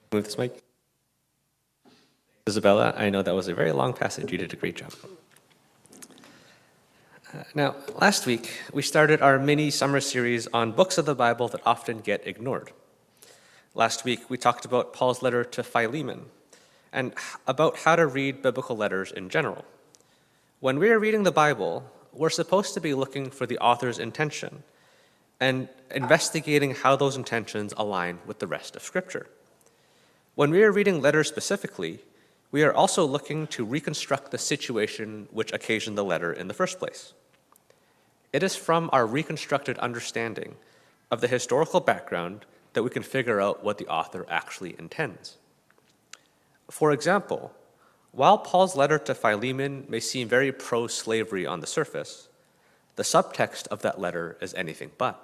Move this mic. Isabella, I know that was a very long passage. You did a great job. Now, last week, we started our mini summer series on books of the Bible that often get ignored. Last week, we talked about Paul's letter to Philemon and about how to read biblical letters in general. When we are reading the Bible, we're supposed to be looking for the author's intention and investigating how those intentions align with the rest of Scripture. When we are reading letters specifically, we are also looking to reconstruct the situation which occasioned the letter in the first place. It is from our reconstructed understanding of the historical background that we can figure out what the author actually intends. For example, while Paul's letter to Philemon may seem very pro-slavery on the surface, the subtext of that letter is anything but.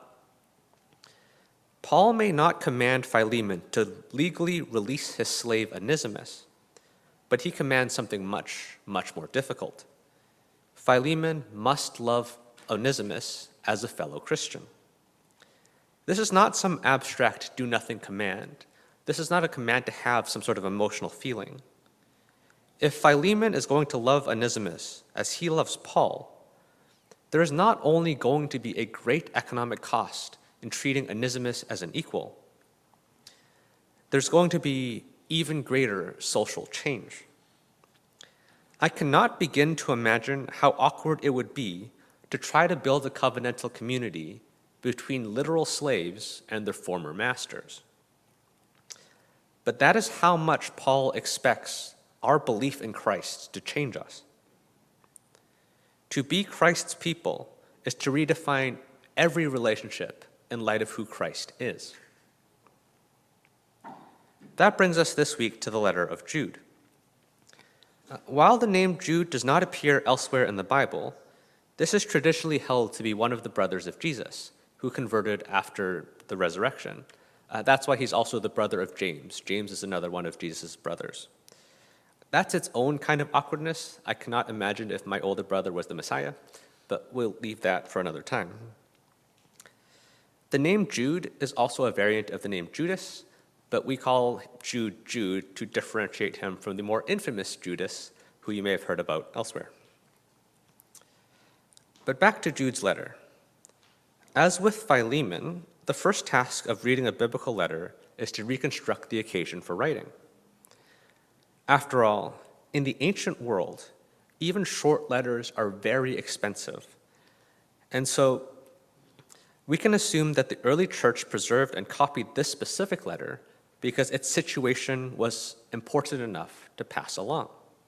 Paul may not command Philemon to legally release his slave Onesimus, but he commands something much, much more difficult. Philemon must love Onesimus as a fellow Christian. This is not some abstract do-nothing command. This is not a command to have some sort of emotional feeling. If Philemon is going to love Onesimus as he loves Paul, there is not only going to be a great economic cost in treating Onesimus as an equal, there's going to be even greater social change. I cannot begin to imagine how awkward it would be to try to build a covenantal community between literal slaves and their former masters. But that is how much Paul expects our belief in Christ to change us. To be Christ's people is to redefine every relationship in light of who Christ is. That brings us this week to the letter of Jude. While the name Jude does not appear elsewhere in the Bible, this is traditionally held to be one of the brothers of Jesus, who converted after the resurrection. That's why he's also the brother of James. James is another one of Jesus' brothers. That's its own kind of awkwardness. I cannot imagine if my older brother was the Messiah, but we'll leave that for another time. The name Jude is also a variant of the name Judas, but we call Jude Jude to differentiate him from the more infamous Judas, who you may have heard about elsewhere. But back to Jude's letter. As with Philemon, the first task of reading a biblical letter is to reconstruct the occasion for writing. After all, in the ancient world, even short letters are very expensive. And so we can assume that the early church preserved and copied this specific letter because its situation was important enough to pass along.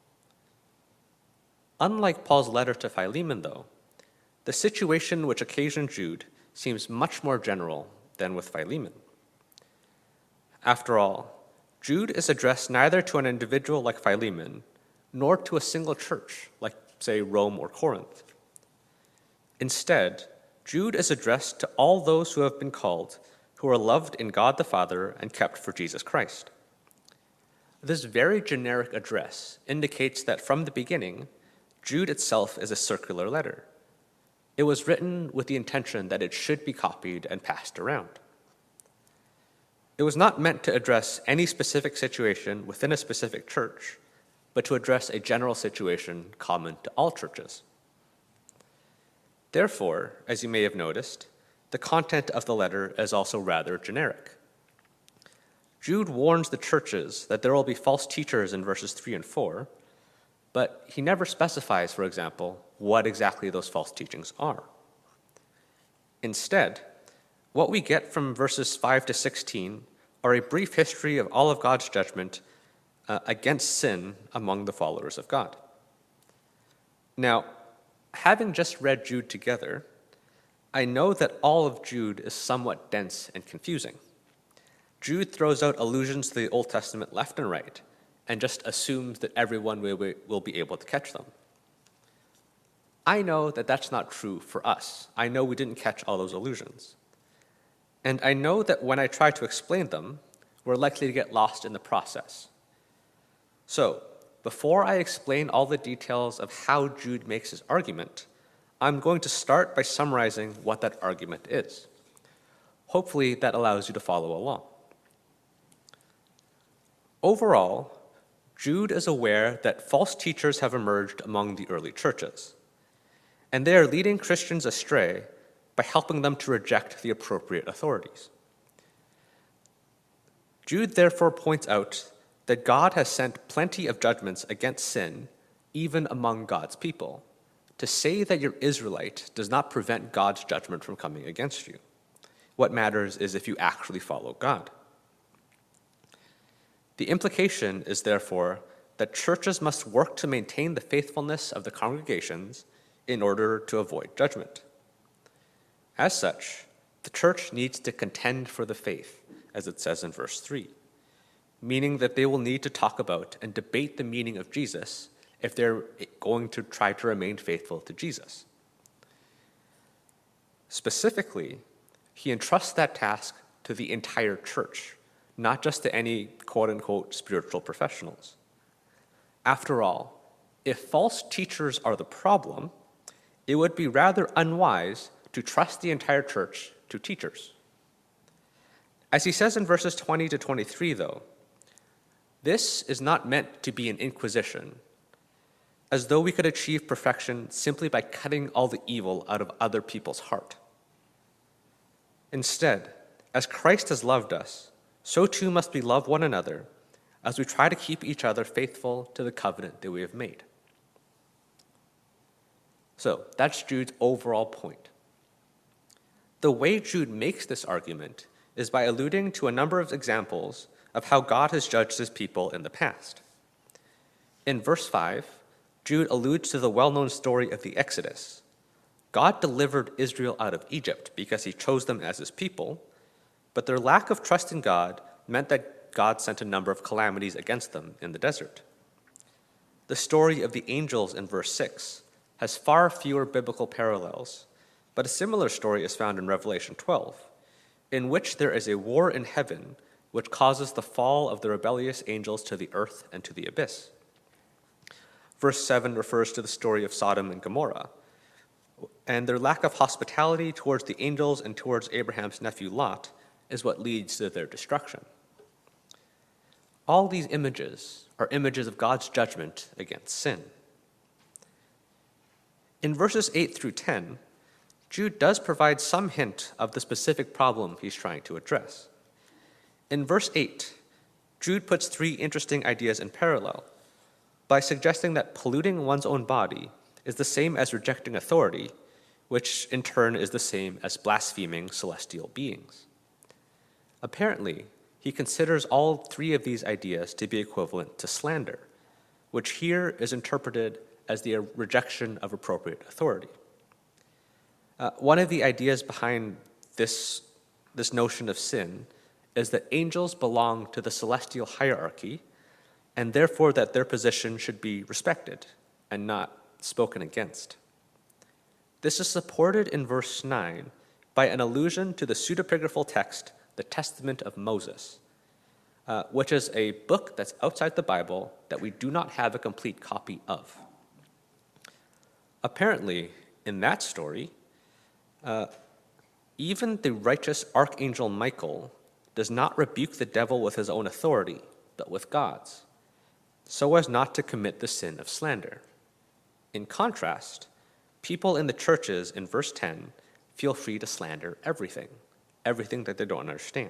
Unlike Paul's letter to Philemon, though, the situation which occasioned Jude seems much more general than with Philemon. After all, Jude is addressed neither to an individual like Philemon, nor to a single church like, say, Rome or Corinth. Instead, Jude is addressed to all those who have been called, who are loved in God the Father and kept for Jesus Christ. This very generic address indicates that from the beginning, Jude itself is a circular letter. It was written with the intention that it should be copied and passed around. It was not meant to address any specific situation within a specific church, but to address a general situation common to all churches. Therefore, as you may have noticed, the content of the letter is also rather generic. Jude warns the churches that there will be false teachers in verses 3 and 4, but he never specifies, for example, what exactly those false teachings are. Instead, what we get from verses 5 to 16 are a brief history of all of God's judgment against sin among the followers of God. Now, having just read Jude together, I know that all of Jude is somewhat dense and confusing. Jude throws out allusions to the Old Testament left and right, and just assumes that everyone will be able to catch them. I know that that's not true for us. I know we didn't catch all those allusions. And I know that when I try to explain them, we're likely to get lost in the process. So, before I explain all the details of how Jude makes his argument, I'm going to start by summarizing what that argument is. Hopefully that allows you to follow along. Overall, Jude is aware that false teachers have emerged among the early churches, and they are leading Christians astray by helping them to reject the appropriate authorities. Jude therefore points out that God has sent plenty of judgments against sin, even among God's people. To say that you're Israelite does not prevent God's judgment from coming against you. What matters is if you actually follow God. The implication is therefore that churches must work to maintain the faithfulness of the congregations in order to avoid judgment. As such, the church needs to contend for the faith, as it says in verse 3, meaning that they will need to talk about and debate the meaning of Jesus if they're going to try to remain faithful to Jesus. Specifically, he entrusts that task to the entire church, not just to any quote-unquote spiritual professionals. After all, if false teachers are the problem, it would be rather unwise to trust the entire church to teachers. As he says in verses 20 to 23, though, this is not meant to be an inquisition, as though we could achieve perfection simply by cutting all the evil out of other people's heart. Instead, as Christ has loved us, so too must we love one another as we try to keep each other faithful to the covenant that we have made. So that's Jude's overall point. The way Jude makes this argument is by alluding to a number of examples of how God has judged his people in the past. In verse 5, Jude alludes to the well-known story of the Exodus. God delivered Israel out of Egypt because he chose them as his people, but their lack of trust in God meant that God sent a number of calamities against them in the desert. The story of the angels in verse 6 has far fewer biblical parallels, but a similar story is found in Revelation 12, in which there is a war in heaven which causes the fall of the rebellious angels to the earth and to the abyss. Verse 7 refers to the story of Sodom and Gomorrah, and their lack of hospitality towards the angels and towards Abraham's nephew Lot is what leads to their destruction. All these images are images of God's judgment against sin. In verses 8 through 10, Jude does provide some hint of the specific problem he's trying to address. In verse 8, Jude puts three interesting ideas in parallel by suggesting that polluting one's own body is the same as rejecting authority, which in turn is the same as blaspheming celestial beings. Apparently, he considers all three of these ideas to be equivalent to slander, which here is interpreted as the rejection of appropriate authority. One of the ideas behind this notion of sin is that angels belong to the celestial hierarchy, and therefore that their position should be respected and not spoken against. This is supported in verse 9 by an allusion to the pseudepigraphal text, the Testament of Moses, which is a book that's outside the Bible that we do not have a complete copy of. Apparently, in that story, even the righteous archangel Michael does not rebuke the devil with his own authority, but with God's, so as not to commit the sin of slander. In contrast, people in the churches in verse 10 feel free to slander everything that they don't understand.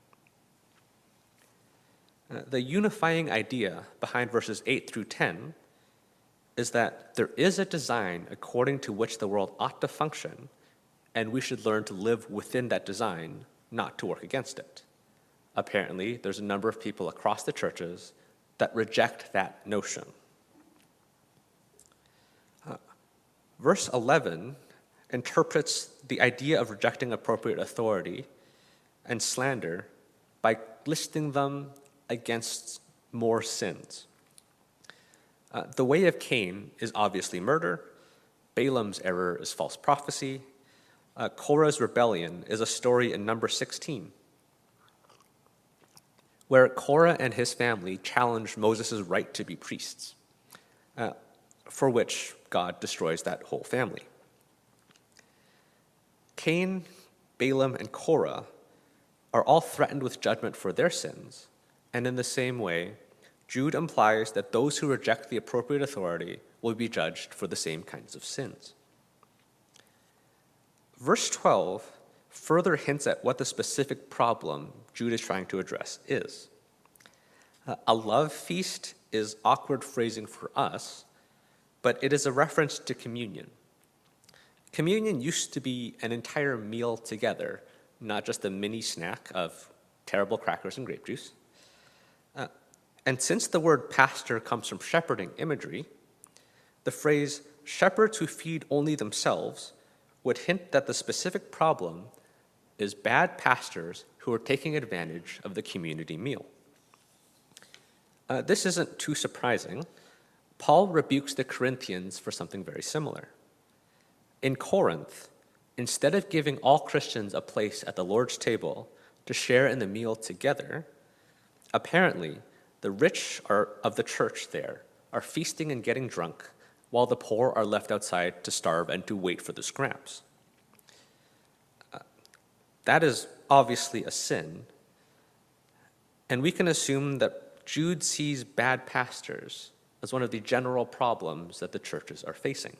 The unifying idea behind verses 8 through 10 is that there is a design according to which the world ought to function, and we should learn to live within that design, not to work against it. Apparently, there's a number of people across the churches that reject that notion. Verse 11 interprets the idea of rejecting appropriate authority and slander by listing them against more sins. The way of Cain is obviously murder. Balaam's error is false prophecy. Korah's rebellion is a story in Numbers 16, where Korah and his family challenged Moses' right to be priests, for which God destroys that whole family. Cain, Balaam, and Korah are all threatened with judgment for their sins, And in the same way, Jude implies that those who reject the appropriate authority will be judged for the same kinds of sins. Verse 12 further hints at what the specific problem Jude is trying to address is. A love feast is awkward phrasing for us, but it is a reference to communion. Communion used to be an entire meal together, not just a mini snack of terrible crackers and grape juice. And since the word pastor comes from shepherding imagery, the phrase shepherds who feed only themselves would hint that the specific problem is bad pastors who are taking advantage of the community meal. This isn't too surprising. Paul rebukes the Corinthians for something very similar. In Corinth, instead of giving all Christians a place at the Lord's table to share in the meal together, apparently the rich of the church there are feasting and getting drunk, while the poor are left outside to starve and to wait for the scraps. That is obviously a sin, and we can assume that Jude sees bad pastors as one of the general problems that the churches are facing.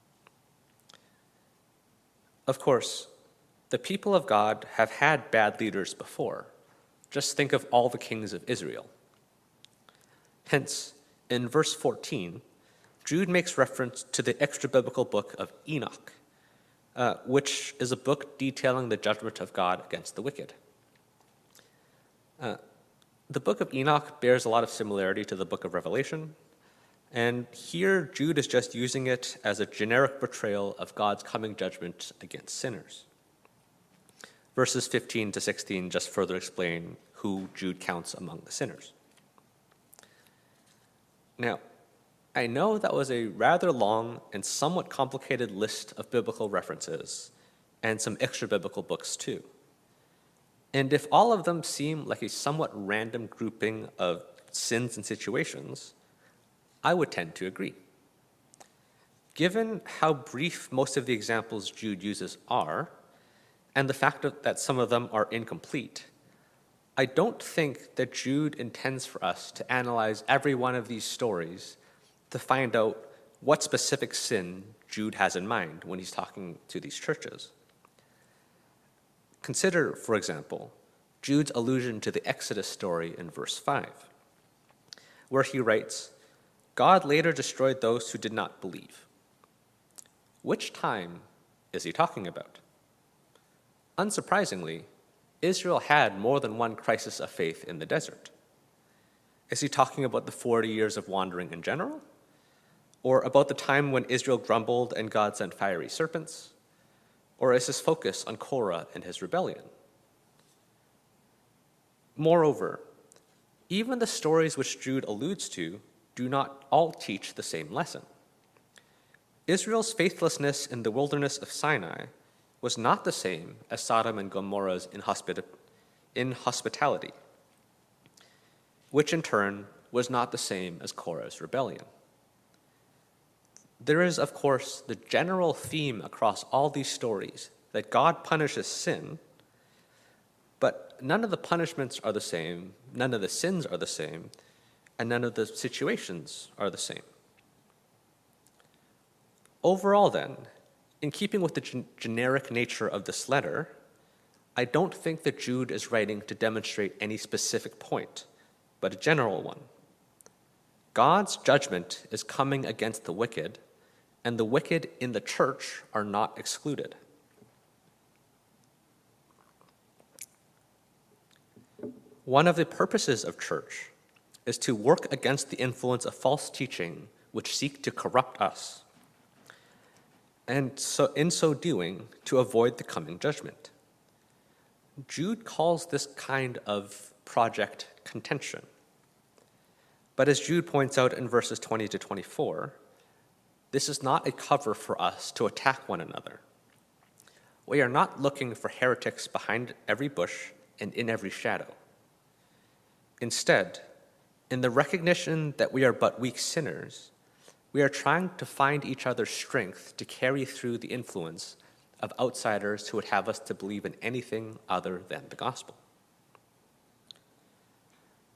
Of course, the people of God have had bad leaders before. Just think of all the kings of Israel. Hence, in verse 14, Jude makes reference to the extra-biblical book of Enoch, which is a book detailing the judgment of God against the wicked. The book of Enoch bears a lot of similarity to the book of Revelation, and here Jude is just using it as a generic portrayal of God's coming judgment against sinners. Verses 15 to 16 just further explain who Jude counts among the sinners. Now, I know that was a rather long and somewhat complicated list of biblical references, and some extra biblical books too. And if all of them seem like a somewhat random grouping of sins and situations, I would tend to agree. Given how brief most of the examples Jude uses are, and the fact that some of them are incomplete, I don't think that Jude intends for us to analyze every one of these stories to find out what specific sin Jude has in mind when he's talking to these churches. Consider, for example, Jude's allusion to the Exodus story in verse 5, where he writes, God later destroyed those who did not believe. Which time is he talking about? Unsurprisingly, Israel had more than one crisis of faith in the desert. Is he talking about the 40 years of wandering in general? Or about the time when Israel grumbled and God sent fiery serpents? Or is his focus on Korah and his rebellion? Moreover, even the stories which Jude alludes to do not all teach the same lesson. Israel's faithlessness in the wilderness of Sinai was not the same as Sodom and Gomorrah's inhospitality, which in turn was not the same as Korah's rebellion. There is, of course, the general theme across all these stories that God punishes sin, but none of the punishments are the same, none of the sins are the same, and none of the situations are the same. Overall, then, in keeping with the generic nature of this letter, I don't think that Jude is writing to demonstrate any specific point, but a general one. God's judgment is coming against the wicked, and the wicked in the church are not excluded. One of the purposes of church is to work against the influence of false teaching which seek to corrupt us, and so in so doing, to avoid the coming judgment. Jude calls this kind of project contention. But as Jude points out in verses 20 to 24, this is not a cover for us to attack one another. We are not looking for heretics behind every bush and in every shadow. Instead, in the recognition that we are but weak sinners, we are trying to find each other's strength to carry through the influence of outsiders who would have us to believe in anything other than the gospel.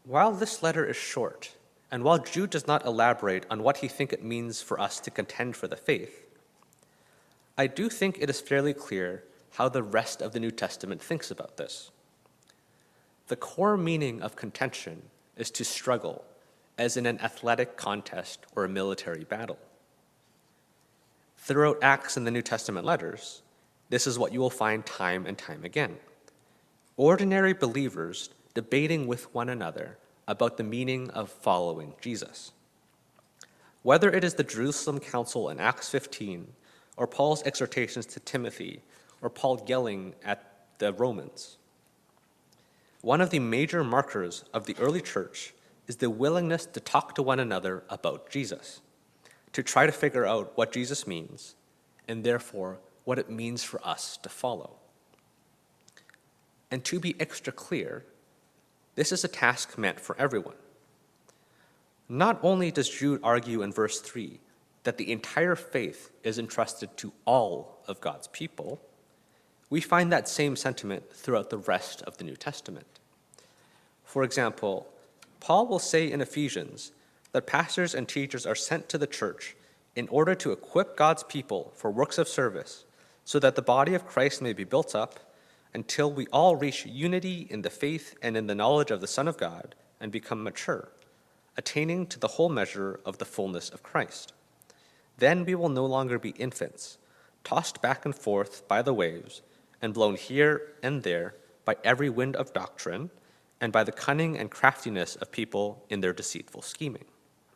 While this letter is short, and while Jude does not elaborate on what he thinks it means for us to contend for the faith, I do think it is fairly clear how the rest of the New Testament thinks about this. The core meaning of contention is to struggle, as in an athletic contest or a military battle. Throughout Acts and the New Testament letters, this is what you will find time and time again. Ordinary believers debating with one another about the meaning of following Jesus. Whether it is the Jerusalem Council in Acts 15, or Paul's exhortations to Timothy, or Paul yelling at the Romans. One of the major markers of the early church is the willingness to talk to one another about Jesus, to try to figure out what Jesus means, and therefore what it means for us to follow. And to be extra clear, this is a task meant for everyone. Not only does Jude argue in verse 3 that the entire faith is entrusted to all of God's people, we find that same sentiment throughout the rest of the New Testament. For example, Paul will say in Ephesians that pastors and teachers are sent to the church in order to equip God's people for works of service so that the body of Christ may be built up until we all reach unity in the faith and in the knowledge of the Son of God and become mature, attaining to the whole measure of the fullness of Christ. Then we will no longer be infants, tossed back and forth by the waves and blown here and there by every wind of doctrine and by the cunning and craftiness of people in their deceitful scheming.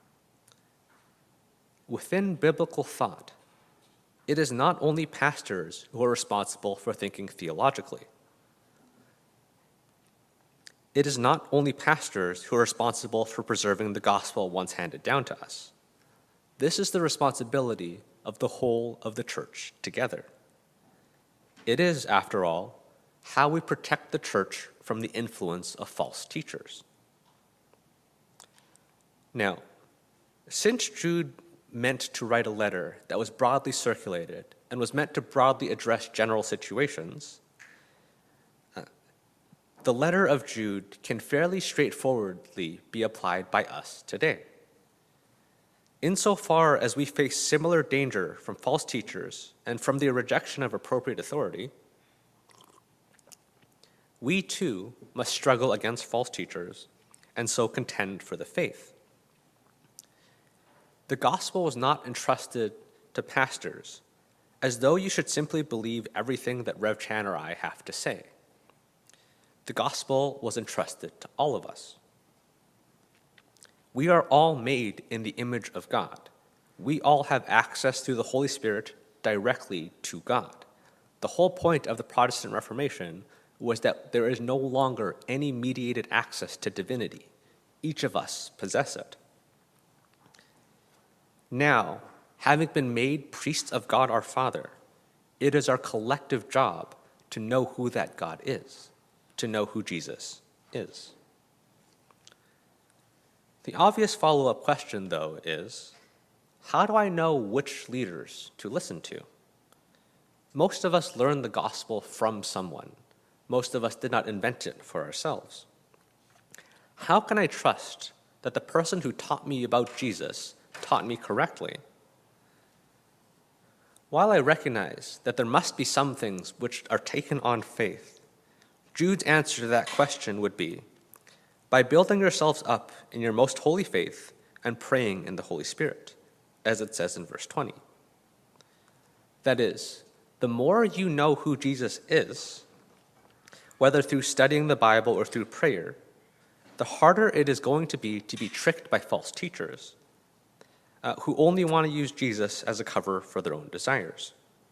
Within biblical thought, it is not only pastors who are responsible for thinking theologically. It is not only pastors who are responsible for preserving the gospel once handed down to us. This is the responsibility of the whole of the church together. It is, after all, how we protect the church from the influence of false teachers. Now, since Jude meant to write a letter that was broadly circulated and was meant to broadly address general situations, the letter of Jude can fairly straightforwardly be applied by us today. Insofar as we face similar danger from false teachers and from the rejection of appropriate authority, we too must struggle against false teachers and so contend for the faith. The gospel was not entrusted to pastors as though you should simply believe everything that Rev Chan or I have to say. The gospel was entrusted to all of us. We are all made in the image of God. We all have access through the Holy Spirit directly to God. The whole point of the Protestant Reformation was that there is no longer any mediated access to divinity. Each of us possess it. Now, having been made priests of God our Father, it is our collective job to know who that God is, to know who Jesus is. The obvious follow-up question, though, is, how do I know which leaders to listen to? Most of us learned the gospel from someone. Most of us did not invent it for ourselves. How can I trust that the person who taught me about Jesus taught me correctly? While I recognize that there must be some things which are taken on faith, Jude's answer to that question would be, by building yourselves up in your most holy faith and praying in the Holy Spirit, as it says in verse 20. That is, the more you know who Jesus is, whether through studying the Bible or through prayer, the harder it is going to be tricked by false teachers who only want to use Jesus as a cover for their own desires.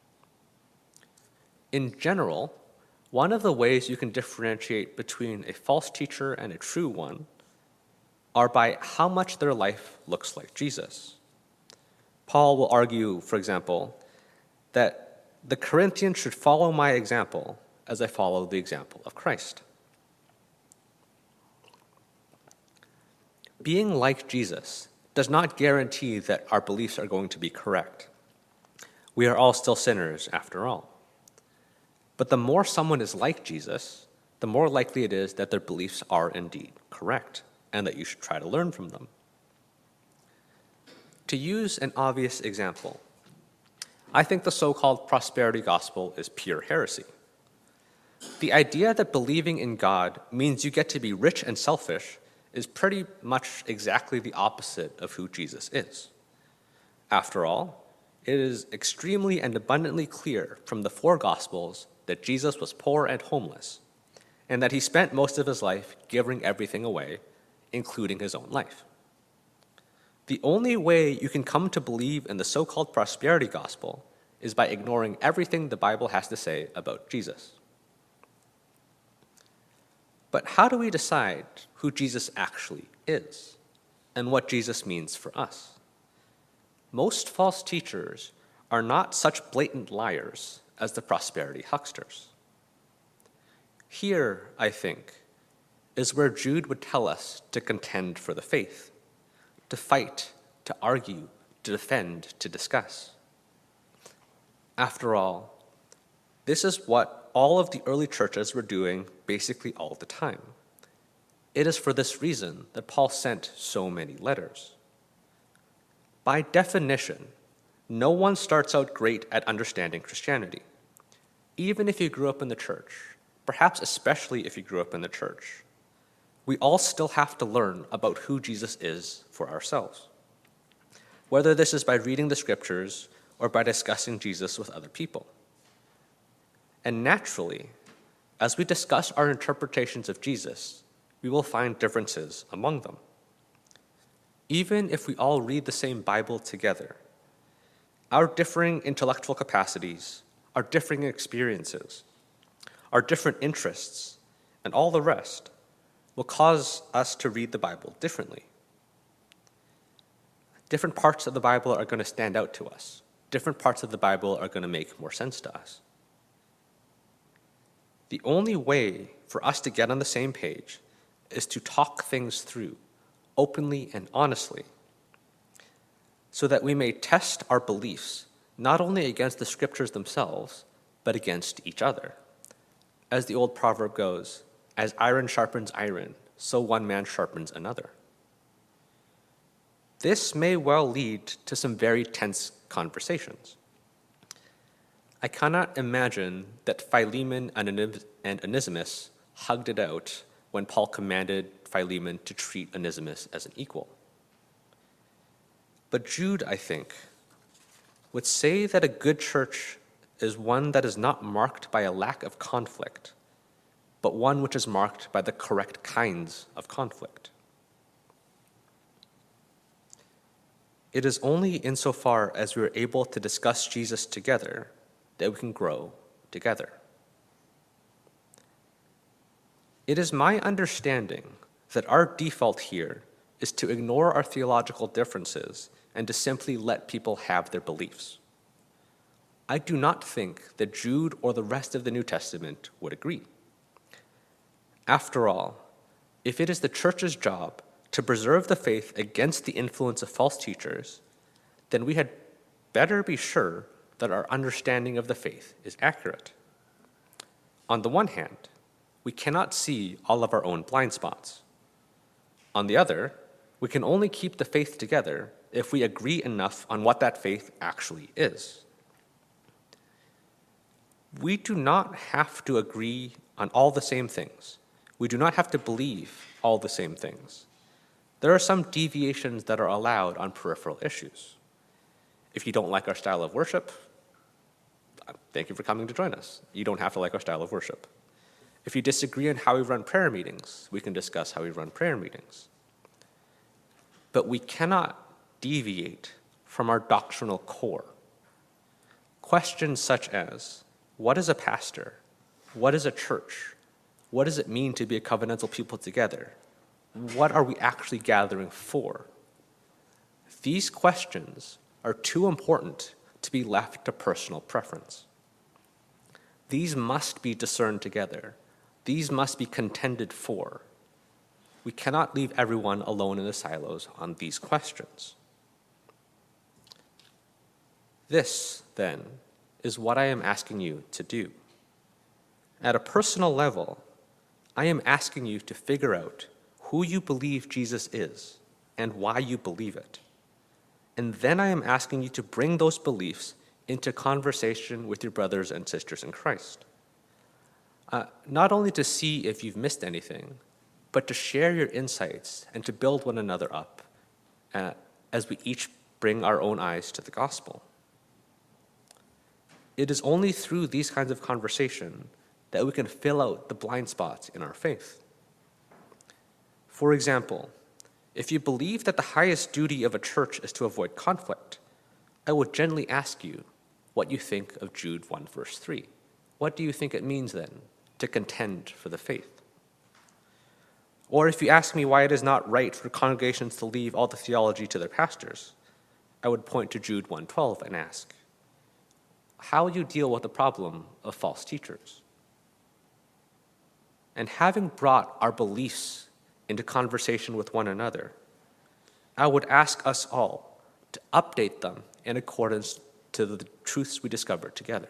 In general, one of the ways you can differentiate between a false teacher and a true one are by how much their life looks like Jesus. Paul will argue, for example, that the Corinthians should follow my example as I follow the example of Christ. Being like Jesus does not guarantee that our beliefs are going to be correct. We are all still sinners, after all. But the more someone is like Jesus, the more likely it is that their beliefs are indeed correct and that you should try to learn from them. To use an obvious example, I think the so-called prosperity gospel is pure heresy. The idea that believing in God means you get to be rich and selfish is pretty much exactly the opposite of who Jesus is. After all, it is extremely and abundantly clear from the four Gospels that Jesus was poor and homeless, and that he spent most of his life giving everything away, including his own life. The only way you can come to believe in the so-called prosperity gospel is by ignoring everything the Bible has to say about Jesus. But how do we decide who Jesus actually is and what Jesus means for us? Most false teachers are not such blatant liars as the prosperity hucksters. Here, I think, is where Jude would tell us to contend for the faith, to fight, to argue, to defend, to discuss. After all, this is what all of the early churches were doing basically all the time. It is for this reason that Paul sent so many letters. By definition, no one starts out great at understanding Christianity. Even if you grew up in the church, perhaps especially if you grew up in the church, we all still have to learn about who Jesus is for ourselves, whether this is by reading the scriptures or by discussing Jesus with other people. And naturally, as we discuss our interpretations of Jesus, we will find differences among them. Even if we all read the same Bible together, our differing intellectual capacities, our differing experiences, our different interests, and all the rest will cause us to read the Bible differently. Different parts of the Bible are going to stand out to us. Different parts of the Bible are going to make more sense to us. The only way for us to get on the same page is to talk things through openly and honestly, so that we may test our beliefs not only against the scriptures themselves, but against each other. As the old proverb goes, as iron sharpens iron, so one man sharpens another. This may well lead to some very tense conversations. I cannot imagine that Philemon and Onesimus hugged it out when Paul commanded Philemon to treat Onesimus as an equal. But Jude, I think, would say that a good church is one that is not marked by a lack of conflict, but one which is marked by the correct kinds of conflict. It is only insofar as we are able to discuss Jesus together that we can grow together. It is my understanding that our default here is to ignore our theological differences and to simply let people have their beliefs. I do not think that Jude or the rest of the New Testament would agree. After all, if it is the church's job to preserve the faith against the influence of false teachers, then we had better be sure that our understanding of the faith is accurate. On the one hand, we cannot see all of our own blind spots. On the other, we can only keep the faith together if we agree enough on what that faith actually is. We do not have to agree on all the same things. We do not have to believe all the same things. There are some deviations that are allowed on peripheral issues. If you don't like our style of worship, thank you for coming to join us. You don't have to like our style of worship. If you disagree on how we run prayer meetings, we can discuss how we run prayer meetings. But we cannot deviate from our doctrinal core. Questions such as, what is a pastor? What is a church? What does it mean to be a covenantal people together? What are we actually gathering for? These questions are too important to be left to personal preference. These must be discerned together. These must be contended for. We cannot leave everyone alone in the silos on these questions. This, then, is what I am asking you to do. At a personal level, I am asking you to figure out who you believe Jesus is and why you believe it. And then I am asking you to bring those beliefs into conversation with your brothers and sisters in Christ. Not only to see if you've missed anything, but to share your insights and to build one another up as we each bring our own eyes to the gospel. It is only through these kinds of conversation that we can fill out the blind spots in our faith. For example, if you believe that the highest duty of a church is to avoid conflict, I would gently ask you what you think of Jude 1 verse 3. What do you think it means then to contend for the faith? Or if you ask me why it is not right for congregations to leave all the theology to their pastors, I would point to Jude 1:12 and ask, how will you deal with the problem of false teachers? And having brought our beliefs into conversation with one another, I would ask us all to update them in accordance to the truths we discovered together.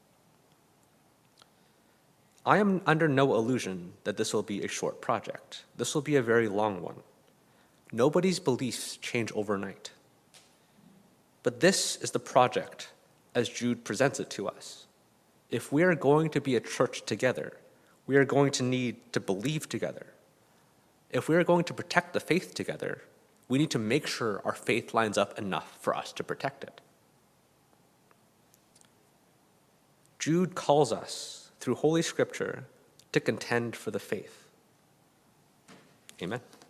I am under no illusion that this will be a short project. This will be a very long one. Nobody's beliefs change overnight. But this is the project as Jude presents it to us. If we are going to be a church together, we are going to need to believe together. If we are going to protect the faith together, we need to make sure our faith lines up enough for us to protect it. Jude calls us, through Holy Scripture, to contend for the faith. Amen.